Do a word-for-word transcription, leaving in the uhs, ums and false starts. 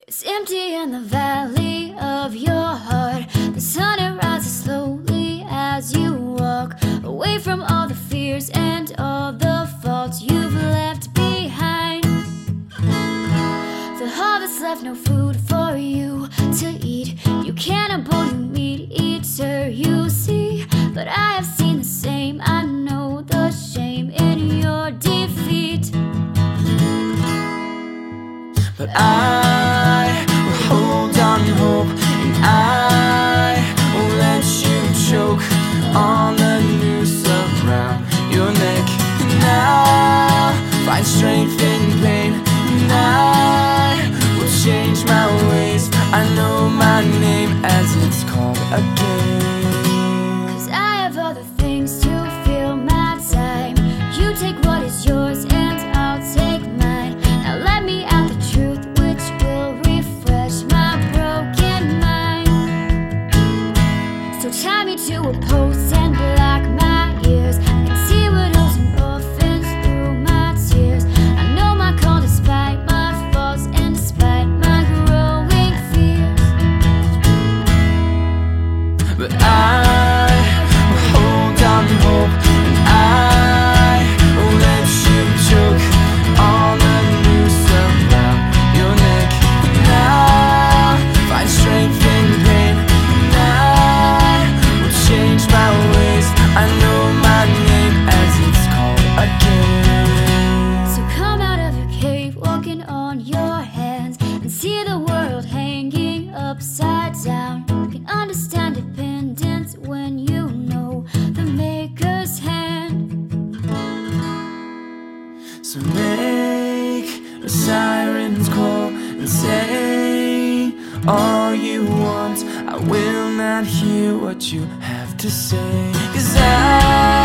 It's empty in the valley of your heart. The sun it rises slowly as you walk away from all the fears and all the faults you've left behind. The harvest left no food for you to eat. You cannibal, you meat eater, you see. But I have seen the same, I know the shame in your defeat. But I will hold on hope, and I won't let you choke on the noose around your neck. And I'll find strength in pain, and I will change my ways. I know my name as it's called again. Cause I have other things to fill my time. You take what is yours and I'll take mine. Now let me out the truth which will refresh my broken mind. So tie me to a post and block my ears. I can see widows and orphans through my tears. I know my call despite my faults and despite my growing fears. But I will hold on hope, and I won't let you choke on the noose around your neck. And I'll find strength in pain, and I will change my ways. I know my name as it's called again. So come out of your cave, walking on your hands, and see the world hanging upside down. You can understand dependence when you know the Maker's hand. So make the sirens call and say all you want. I will not hear what you have to say, 'cause I